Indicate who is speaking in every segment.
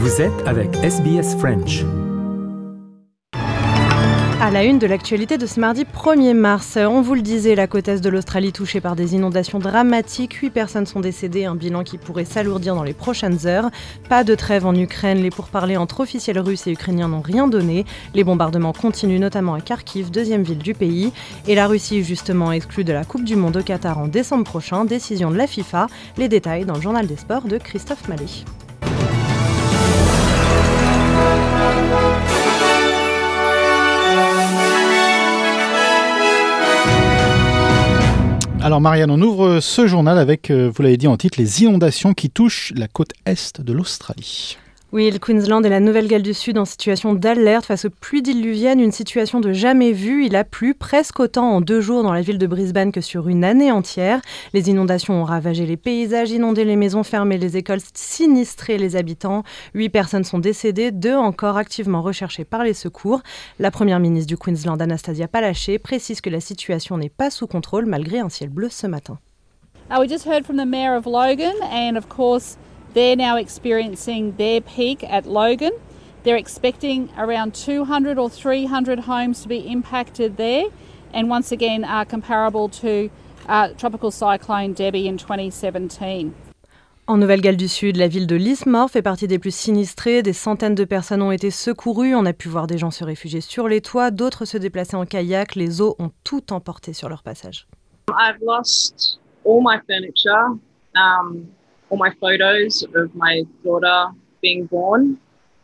Speaker 1: Vous êtes avec SBS French.
Speaker 2: À la une de l'actualité de ce mardi 1er mars, on vous le disait, la côte est de l'Australie touchée par des inondations dramatiques. 8 personnes sont décédées, un bilan qui pourrait s'alourdir dans les prochaines heures. Pas de trêve en Ukraine, les pourparlers entre officiels russes et ukrainiens n'ont rien donné. Les bombardements continuent notamment à Kharkiv, deuxième ville du pays. Et la Russie justement exclue de la Coupe du Monde au Qatar en décembre prochain, décision de la FIFA. Les détails dans le journal des sports de Christophe Mallet.
Speaker 3: Alors Marianne, on ouvre ce journal avec, vous l'avez dit en titre, les inondations qui touchent la côte est de l'Australie.
Speaker 2: Oui, le Queensland et la Nouvelle-Galles du Sud en situation d'alerte face aux pluies diluviennes, une situation de jamais vue. Il a plu presque autant en 2 jours dans la ville de Brisbane que sur une année entière. Les inondations ont ravagé les paysages, inondé les maisons, fermé les écoles, sinistré les habitants. 8 personnes sont décédées, 2 encore activement recherchées par les secours. La première ministre du Queensland, Anastasia Palaszczuk, précise que la situation n'est pas sous contrôle malgré un ciel bleu ce matin.
Speaker 4: We just heard from the Mayor of Logan and of course they're now experiencing their peak at Logan. They're expecting around 200 or 300 homes to be impacted there and once again are comparable to Tropical Cyclone Debbie in 2017.
Speaker 2: En Nouvelle-Galles du Sud, la ville de Lismore fait partie des plus sinistrées. Des centaines de personnes ont été secourues. On a pu voir des gens se réfugier sur les toits, d'autres se déplacer en kayak. Les eaux ont tout emporté sur leur passage.
Speaker 5: I've lost all my furniture, all my photos of my daughter being born.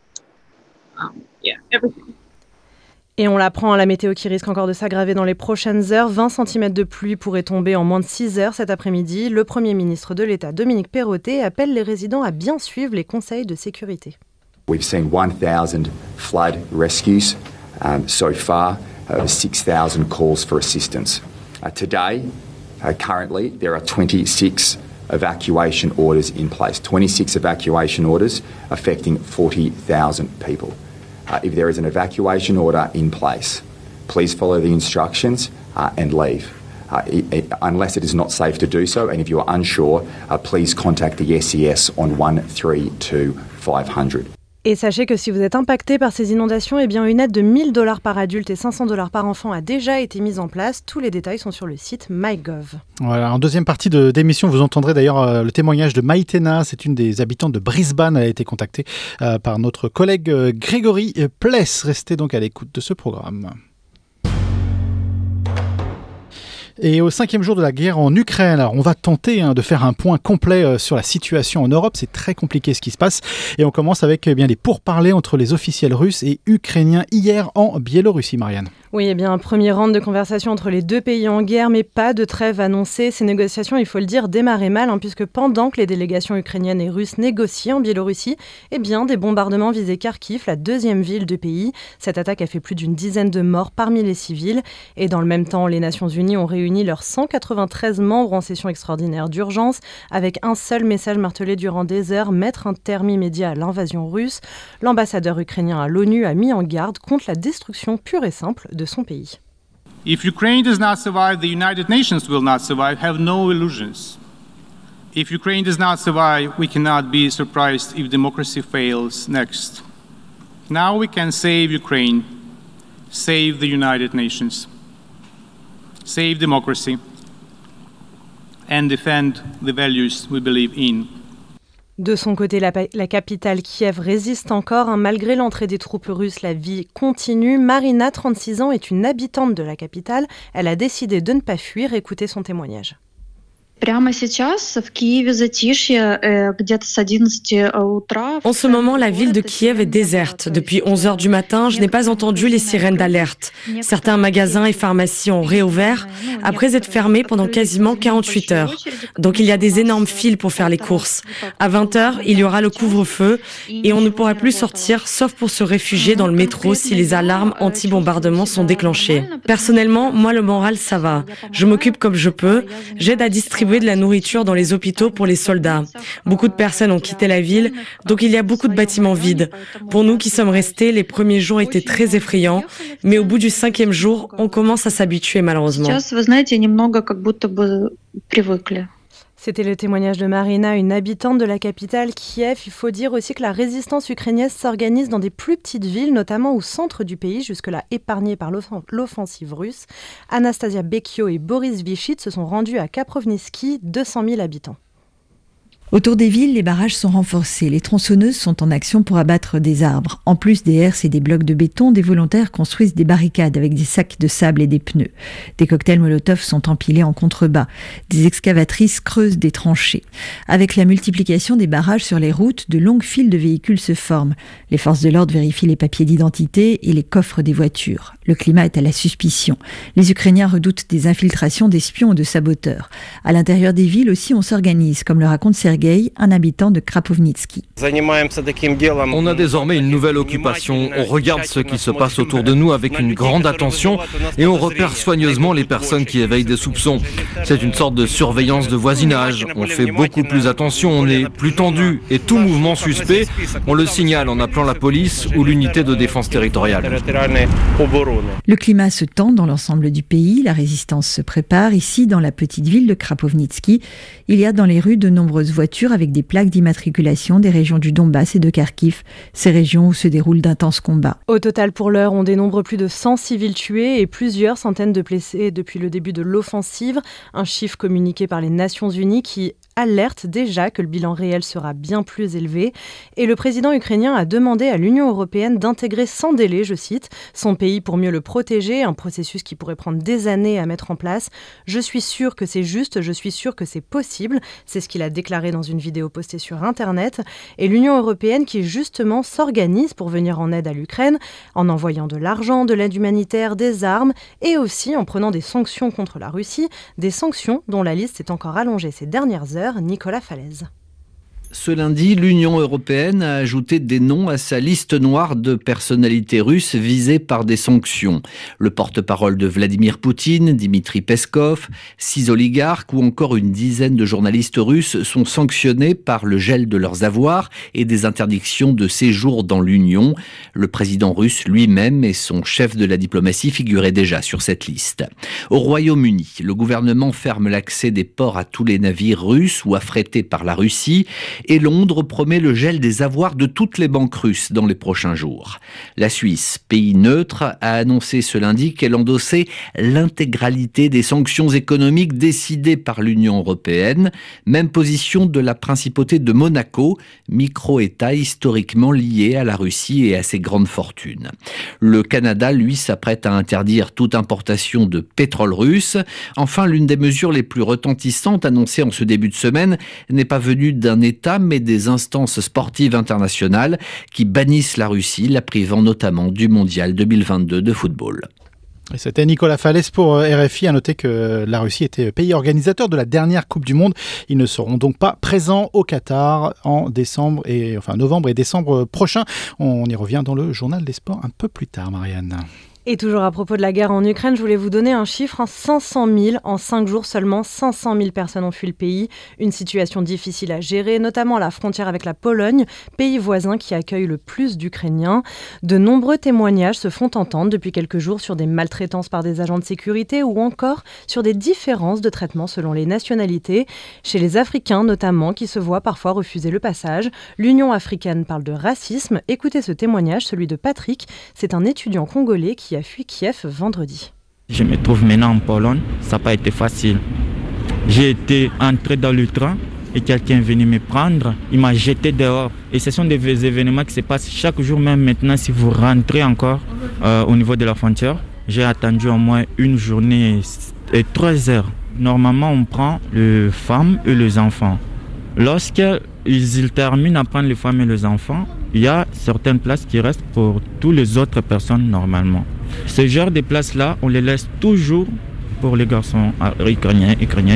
Speaker 5: Everything.
Speaker 2: Et on l'apprend, la météo qui risque encore de s'aggraver dans les prochaines heures. 20 cm de pluie pourraient tomber en moins de 6 heures cet après-midi. Le Premier ministre de l'État, Dominic Perrottet, appelle les résidents à bien suivre les conseils de sécurité.
Speaker 6: We've seen 1,000 flood rescues so far, 6,000 calls for assistance. Today, currently, there are 26 evacuation orders in place, 26 evacuation orders affecting 40,000 people. If there is an evacuation order in place, please follow the instructions and leave. Unless it is not safe to do so, and if you are unsure, please contact the SES on 132 500.
Speaker 2: Et sachez que si vous êtes impacté par ces inondations, eh bien une aide de $1,000 par adulte et $500 par enfant a déjà été mise en place. Tous les détails sont sur le site MyGov.
Speaker 3: Voilà, en deuxième partie d'émission, vous entendrez d'ailleurs le témoignage de Maïtena. C'est une des habitantes de Brisbane. Elle a été contactée par notre collègue Grégory Pless. Restez donc à l'écoute de ce programme. Et au 5e jour de la guerre en Ukraine, alors on va tenter de faire un point complet sur la situation en Europe. C'est très compliqué ce qui se passe. Et on commence avec les pourparlers entre les officiels russes et ukrainiens hier en Biélorussie, Marianne.
Speaker 2: Oui, un premier round de conversation entre les deux pays en guerre, mais pas de trêve annoncée. Ces négociations, il faut le dire, démarraient mal, puisque pendant que les délégations ukrainiennes et russes négociaient en Biélorussie, des bombardements visaient Kharkiv, la deuxième ville du pays. Cette attaque a fait plus d'une dizaine de morts parmi les civils. Et dans le même temps, les Nations Unies ont réuni leurs 193 membres en session extraordinaire d'urgence, avec un seul message martelé durant des heures, mettre un terme immédiat à l'invasion russe. L'ambassadeur ukrainien à l'ONU a mis en garde contre la destruction pure et simple de son pays.
Speaker 7: If Ukraine does not survive, the United Nations will not survive. Have no illusions. If Ukraine does not survive, we cannot be surprised if democracy fails next. Now we can save Ukraine, save the United Nations, save democracy, and defend the values we believe in.
Speaker 2: De son côté, la capitale Kiev résiste encore. Malgré l'entrée des troupes russes, la vie continue. Marina, 36 ans, est une habitante de la capitale. Elle a décidé de ne pas fuir. Écoutez son témoignage.
Speaker 8: En ce moment, la ville de Kiev est déserte. Depuis 11h du matin, je n'ai pas entendu les sirènes d'alerte. Certains magasins et pharmacies ont réouvert après être fermés pendant quasiment 48 heures. Donc il y a des énormes files pour faire les courses. À 20h, il y aura le couvre-feu et on ne pourra plus sortir sauf pour se réfugier dans le métro si les alarmes anti-bombardement sont déclenchées. Personnellement, moi le moral ça va. Je m'occupe comme je peux. J'aide à distribuer de la nourriture dans les hôpitaux pour les soldats. Beaucoup de personnes ont quitté la ville, donc il y a beaucoup de bâtiments vides. Pour nous qui sommes restés, les premiers jours étaient très effrayants, mais au bout du 5e jour, on commence à s'habituer malheureusement.
Speaker 2: C'était le témoignage de Marina, une habitante de la capitale Kiev. Il faut dire aussi que la résistance ukrainienne s'organise dans des plus petites villes, notamment au centre du pays, jusque-là épargnées par l'offensive russe. Anastasia Bekio et Boris Vichit se sont rendus à Kaprovnitsky, 200 000 habitants.
Speaker 9: Autour des villes, les barrages sont renforcés. Les tronçonneuses sont en action pour abattre des arbres. En plus des herses et des blocs de béton, des volontaires construisent des barricades avec des sacs de sable et des pneus. Des cocktails Molotov sont empilés en contrebas. Des excavatrices creusent des tranchées. Avec la multiplication des barrages sur les routes, de longues files de véhicules se forment. Les forces de l'ordre vérifient les papiers d'identité et les coffres des voitures. Le climat est à la suspicion. Les Ukrainiens redoutent des infiltrations d'espions ou de saboteurs. À l'intérieur des villes aussi, on s'organise, comme le raconte Sergei, un habitant de Krapovnitsky.
Speaker 10: On a désormais une nouvelle occupation. On regarde ce qui se passe autour de nous avec une grande attention et on repère soigneusement les personnes qui éveillent des soupçons. C'est une sorte de surveillance de voisinage. On fait beaucoup plus attention, on est plus tendu et tout mouvement suspect, on le signale en appelant la police ou l'unité de défense territoriale.
Speaker 9: Le climat se tend dans l'ensemble du pays, la résistance se prépare. Ici, dans la petite ville de Krapovnitsky, il y a dans les rues de nombreuses voitures avec des plaques d'immatriculation des régions du Donbass et de Kharkiv, ces régions où se déroulent d'intenses combats.
Speaker 2: Au total, pour l'heure, on dénombre plus de 100 civils tués et plusieurs centaines de blessés depuis le début de l'offensive, un chiffre communiqué par les Nations Unies qui alerte déjà que le bilan réel sera bien plus élevé. Et le président ukrainien a demandé à l'Union européenne d'intégrer sans délai, je cite, son pays pour mieux le protéger, un processus qui pourrait prendre des années à mettre en place. Je suis sûr que c'est juste, je suis sûr que c'est possible. C'est ce qu'il a déclaré dans une vidéo postée sur Internet. Et l'Union européenne qui justement s'organise pour venir en aide à l'Ukraine, en envoyant de l'argent, de l'aide humanitaire, des armes et aussi en prenant des sanctions contre la Russie, des sanctions dont la liste s'est encore allongée ces dernières heures. Nicolas Falaise.
Speaker 11: Ce lundi, l'Union européenne a ajouté des noms à sa liste noire de personnalités russes visées par des sanctions. Le porte-parole de Vladimir Poutine, Dmitri Peskov, 6 oligarques ou encore une dizaine de journalistes russes sont sanctionnés par le gel de leurs avoirs et des interdictions de séjour dans l'Union. Le président russe lui-même et son chef de la diplomatie figuraient déjà sur cette liste. Au Royaume-Uni, le gouvernement ferme l'accès des ports à tous les navires russes ou affrétés par la Russie. Et Londres promet le gel des avoirs de toutes les banques russes dans les prochains jours. La Suisse, pays neutre, a annoncé ce lundi qu'elle endossait l'intégralité des sanctions économiques décidées par l'Union européenne. Même position de la principauté de Monaco, micro-État historiquement lié à la Russie et à ses grandes fortunes. Le Canada, lui, s'apprête à interdire toute importation de pétrole russe. Enfin, l'une des mesures les plus retentissantes annoncées en ce début de semaine n'est pas venue d'un État, mais des instances sportives internationales qui bannissent la Russie, la privant notamment du mondial 2022 de football.
Speaker 3: Et c'était Nicolas Falaise pour RFI. À noter que la Russie était pays organisateur de la dernière Coupe du Monde. Ils ne seront donc pas présents au Qatar en novembre et décembre prochains. On y revient dans le journal des sports un peu plus tard, Marianne.
Speaker 2: Et toujours à propos de la guerre en Ukraine, je voulais vous donner un chiffre, 500 000. En 5 jours seulement, 500 000 personnes ont fui le pays. Une situation difficile à gérer, notamment à la frontière avec la Pologne, pays voisin qui accueille le plus d'Ukrainiens. De nombreux témoignages se font entendre depuis quelques jours sur des maltraitances par des agents de sécurité ou encore sur des différences de traitement selon les nationalités. Chez les Africains notamment, qui se voient parfois refuser le passage. L'Union africaine parle de racisme. Écoutez ce témoignage, celui de Patrick. C'est un étudiant congolais qui a fui Kiev vendredi.
Speaker 12: Je me trouve maintenant en Pologne, ça n'a pas été facile. J'ai été entré dans le train et quelqu'un est venu me prendre, il m'a jeté dehors. Et ce sont des événements qui se passent chaque jour, même maintenant si vous rentrez encore au niveau de la frontière. J'ai attendu au moins une journée et 3 heures. Normalement, on prend les femmes et les enfants. Lorsqu'ils terminent à prendre les femmes et les enfants, il y a certaines places qui restent pour toutes les autres personnes normalement. Ce genre de places-là, on les laisse toujours pour les garçons ukrainiens.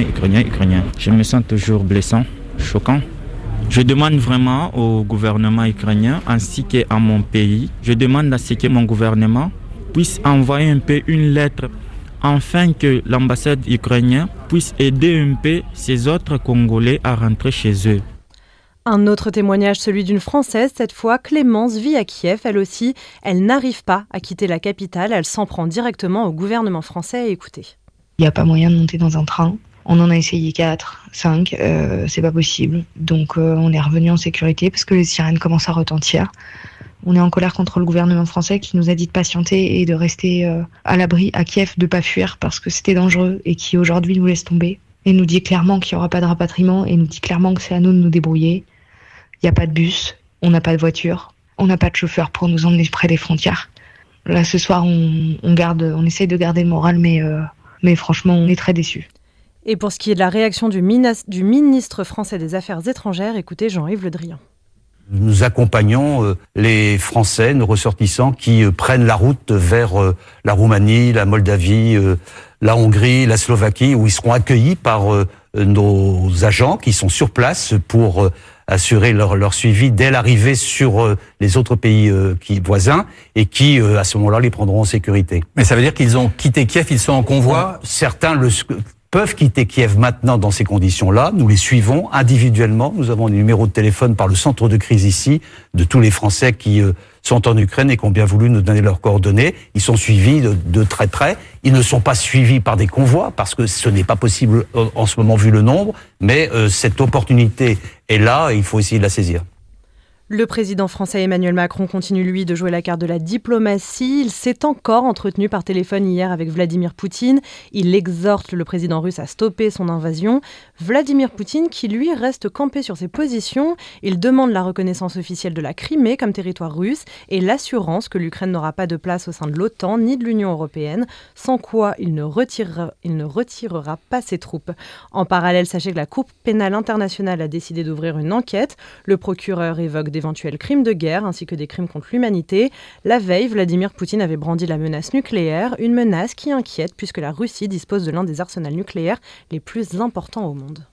Speaker 12: Je me sens toujours blessant, choquant. Je demande vraiment au gouvernement ukrainien ainsi qu'à mon pays, je demande à ce que mon gouvernement puisse envoyer un peu une lettre afin que l'ambassade ukrainienne puisse aider un peu ces autres Congolais à rentrer chez eux.
Speaker 2: Un autre témoignage, celui d'une Française, cette fois, Clémence vit à Kiev, elle aussi. Elle n'arrive pas à quitter la capitale, elle s'en prend directement au gouvernement français. Écoutez.
Speaker 13: Il n'y a pas moyen de monter dans un train. On en a essayé 4, 5, c'est pas possible. Donc on est revenu en sécurité parce que les sirènes commencent à retentir. On est en colère contre le gouvernement français qui nous a dit de patienter et de rester à l'abri à Kiev, de pas fuir parce que c'était dangereux et qui aujourd'hui nous laisse tomber. Et nous dit clairement qu'il n'y aura pas de rapatriement et nous dit clairement que c'est à nous de nous débrouiller. Il n'y a pas de bus, on n'a pas de voiture, on n'a pas de chauffeur pour nous emmener près des frontières. Là ce soir on essaye de garder le moral mais franchement on est très déçus.
Speaker 2: Et pour ce qui est de la réaction du ministre français des Affaires étrangères, écoutez Jean-Yves Le Drian.
Speaker 14: Nous accompagnons les Français, nos ressortissants, qui prennent la route vers la Roumanie, la Moldavie, la Hongrie, la Slovaquie, où ils seront accueillis par nos agents qui sont sur place pour assurer leur suivi dès l'arrivée sur les autres pays voisins et qui, à ce moment-là, les prendront en sécurité.
Speaker 15: Mais ça veut dire qu'ils ont quitté Kiev, ils sont en convoi ?
Speaker 14: Certains peuvent quitter Kiev maintenant dans ces conditions-là. Nous les suivons individuellement. Nous avons des numéros de téléphone par le centre de crise ici de tous les Français qui sont en Ukraine et qui ont bien voulu nous donner leurs coordonnées. Ils sont suivis de très près. Ils ne sont pas suivis par des convois parce que ce n'est pas possible en ce moment vu le nombre. Mais cette opportunité est là et il faut essayer de la saisir.
Speaker 2: Le président français Emmanuel Macron continue, lui, de jouer la carte de la diplomatie. Il s'est encore entretenu par téléphone hier avec Vladimir Poutine. Il exhorte le président russe à stopper son invasion. Vladimir Poutine, qui lui reste campé sur ses positions, il demande la reconnaissance officielle de la Crimée comme territoire russe et l'assurance que l'Ukraine n'aura pas de place au sein de l'OTAN ni de l'Union européenne, sans quoi il ne retirera pas ses troupes. En parallèle, sachez que la Cour pénale internationale a décidé d'ouvrir une enquête. Le procureur évoque d'éventuels crimes de guerre ainsi que des crimes contre l'humanité. La veille, Vladimir Poutine avait brandi la menace nucléaire, une menace qui inquiète puisque la Russie dispose de l'un des arsenals nucléaires les plus importants au monde.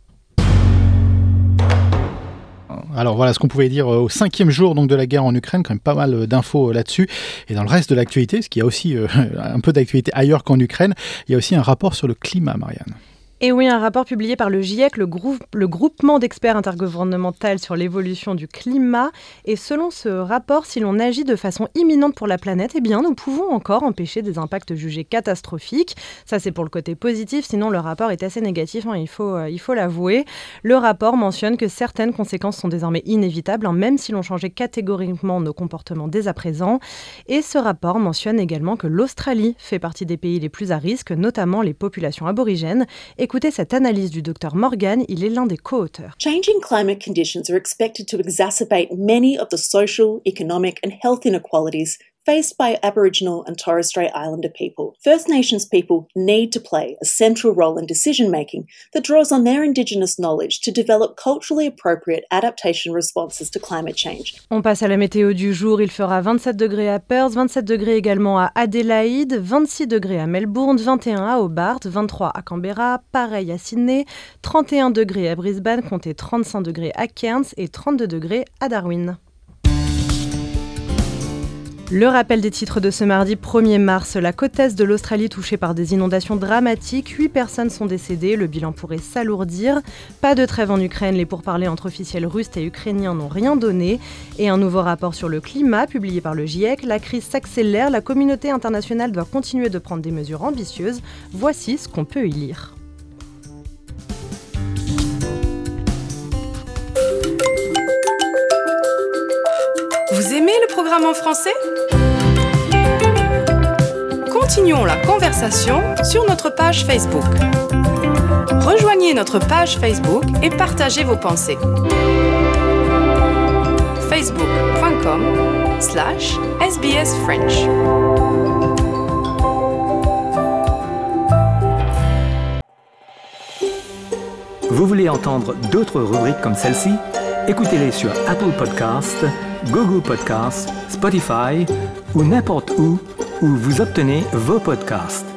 Speaker 3: Alors voilà ce qu'on pouvait dire au 5e jour donc, de la guerre en Ukraine, quand même pas mal d'infos là-dessus. Et dans le reste de l'actualité, ce qui a aussi un peu d'actualité ailleurs qu'en Ukraine, il y a aussi un rapport sur le climat, Marianne.
Speaker 2: Et oui, un rapport publié par le GIEC, le groupement d'experts intergouvernemental sur l'évolution du climat. Et selon ce rapport, si l'on agit de façon imminente pour la planète, eh bien, nous pouvons encore empêcher des impacts jugés catastrophiques. Ça, c'est pour le côté positif. Sinon, le rapport est assez négatif, il faut l'avouer. Le rapport mentionne que certaines conséquences sont désormais inévitables, même si l'on changeait catégoriquement nos comportements dès à présent. Et ce rapport mentionne également que l'Australie fait partie des pays les plus à risque, notamment les populations aborigènes. Écoutez cette analyse du Dr Morgan, il est l'un des co-auteurs.
Speaker 16: Changing climate conditions are expected to exacerbate many of the social, economic and health inequalities faced by Aboriginal and Torres Strait Islander people. First Nations people need to play a central role in decision-making that draws on their Indigenous knowledge to develop culturally appropriate adaptation responses to climate change.
Speaker 2: On passe à la météo du jour. Il fera 27 degrés à Perth, 27 degrés également à Adélaïde, 26 degrés à Melbourne, 21 à Hobart, 23 à Canberra, pareil à Sydney, 31 degrés à Brisbane, comptez 35 degrés à Cairns et 32 degrés à Darwin. Le rappel des titres de ce mardi 1er mars, la côte est de l'Australie touchée par des inondations dramatiques, 8 personnes sont décédées, le bilan pourrait s'alourdir. Pas de trêve en Ukraine, les pourparlers entre officiels russes et ukrainiens n'ont rien donné. Et un nouveau rapport sur le climat publié par le GIEC, la crise s'accélère, la communauté internationale doit continuer de prendre des mesures ambitieuses. Voici ce qu'on peut y lire.
Speaker 17: Vous aimez le programme en français ? Continuons la conversation sur notre page Facebook. Rejoignez notre page Facebook et partagez vos pensées. facebook.com/SBS French.
Speaker 1: Vous voulez entendre d'autres rubriques comme celle-ci ? Écoutez-les sur Apple Podcasts, Google Podcasts, Spotify ou n'importe où vous obtenez vos podcasts.